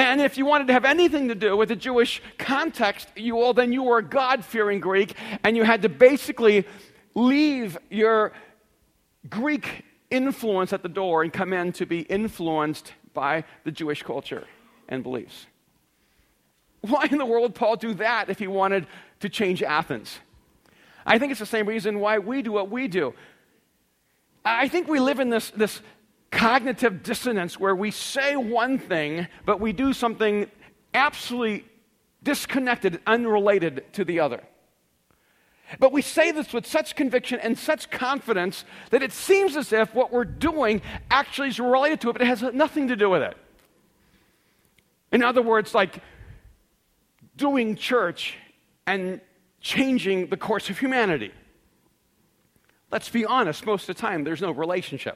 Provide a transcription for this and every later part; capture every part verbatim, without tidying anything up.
And if you wanted to have anything to do with the Jewish context, you well, then you were a God-fearing Greek, and you had to basically leave your Greek influence at the door and come in to be influenced by the Jewish culture and beliefs. Why in the world would Paul do that if he wanted to change Athens? I think it's the same reason why we do what we do. I think we live in this, this cognitive dissonance where we say one thing, but we do something absolutely disconnected, unrelated to the other. But we say this with such conviction and such confidence that it seems as if what we're doing actually is related to it, but it has nothing to do with it. In other words, like doing church and changing the course of humanity. Let's be honest, most of the time there's no relationship.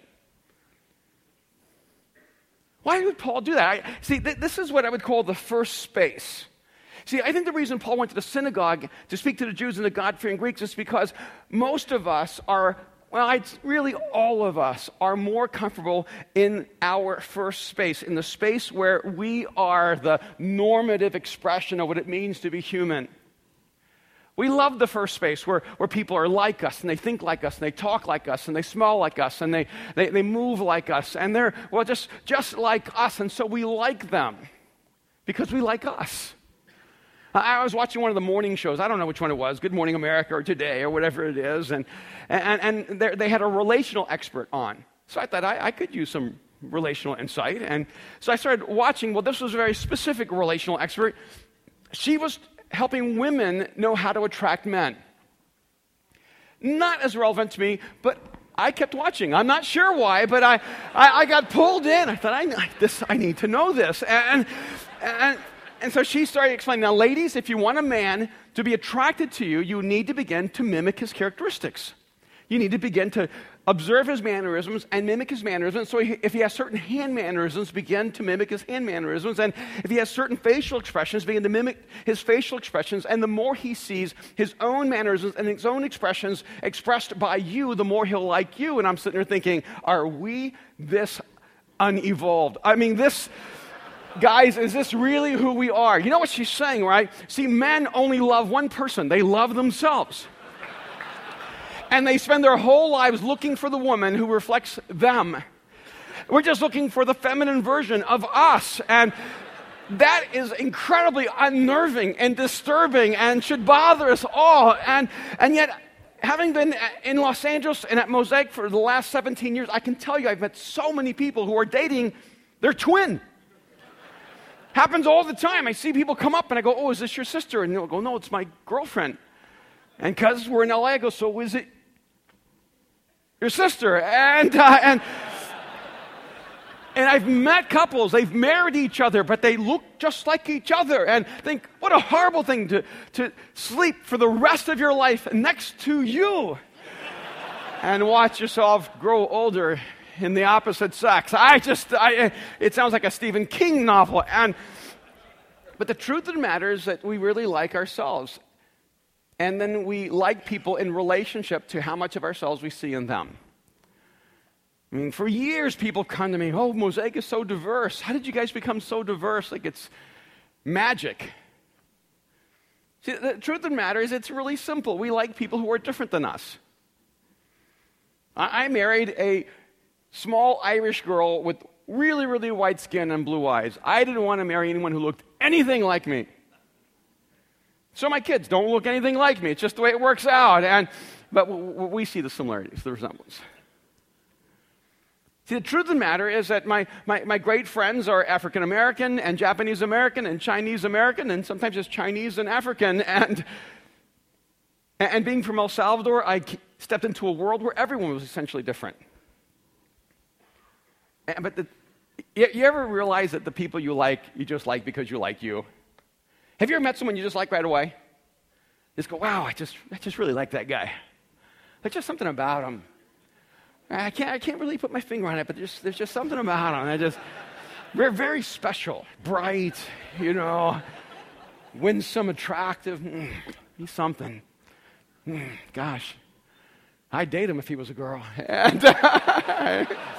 Why would Paul do that? I, see, th- this is what I would call the first space. See, I think the reason Paul went to the synagogue to speak to the Jews and the God-fearing Greeks is because most of us are, well, it's really all of us are more comfortable in our first space, in the space where we are the normative expression of what it means to be human. We love the first space where, where people are like us, and they think like us, and they talk like us, and they smell like us, and they, they, they move like us, and they're, well, just, just like us, and so we like them because we like us. I was watching one of the morning shows. I don't know which one it was, Good Morning America or Today or whatever it is, and, and, and they had a relational expert on. So I thought I, I could use some relational insight, and so I started watching. Well, this was a very specific relational expert. She was helping women know how to attract men. Not as relevant to me, but I kept watching. I'm not sure why, but I, I, I got pulled in. I thought, I, this, I need to know this. And, and, and so she started explaining, now, ladies, if you want a man to be attracted to you, you need to begin to mimic his characteristics. You need to begin to observe his mannerisms and mimic his mannerisms. So if he has certain hand mannerisms, begin to mimic his hand mannerisms. And if he has certain facial expressions, begin to mimic his facial expressions. And the more he sees his own mannerisms and his own expressions expressed by you, the more he'll like you. And I'm sitting there thinking, are we this unevolved? I mean, this... Guys, is this really who we are? You know what she's saying, right? See, men only love one person. They love themselves. And they spend their whole lives looking for the woman who reflects them. We're just looking for the feminine version of us. And that is incredibly unnerving and disturbing and should bother us all. And, and yet, having been in Los Angeles and at Mosaic for the last seventeen years, I can tell you I've met so many people who are dating their twin. Happens all the time. I see people come up and I go, oh, is this your sister? And they'll go, no, it's my girlfriend. And because we're in L A, I go, so is it your sister? And, uh, and, and I've met couples, they've married each other, but they look just like each other. And think, what a horrible thing to, to sleep for the rest of your life next to you and watch yourself grow older in the opposite sex. I just, I, it sounds like a Stephen King novel. And, but the truth of the matter is that we really like ourselves. And then we like people in relationship to how much of ourselves we see in them. I mean, for years people come to me, oh, Mosaic is so diverse. How did you guys become so diverse? Like it's magic. See, the truth of the matter is it's really simple. We like people who are different than us. I, I married a small Irish girl with really, really white skin and blue eyes. I didn't want to marry anyone who looked anything like me. So my kids don't look anything like me. It's just the way it works out. And but w- w- we see the similarities, the resemblance. See, the truth of the matter is that my, my, my great friends are African American and Japanese American and Chinese American, and sometimes it's Chinese and African. And, and being from El Salvador, I stepped into a world where everyone was essentially different. But the, you, you ever realize that the people you like, you just like because you like you? Have you ever met someone you just like right away? Just go, wow, I just, I just really like that guy. There's just something about him. I can't, I can't really put my finger on it, but there's, there's just something about him. I just, we're very special, bright, you know, winsome, attractive. Mm, he's something. Mm, gosh, I'd date him if he was a girl. And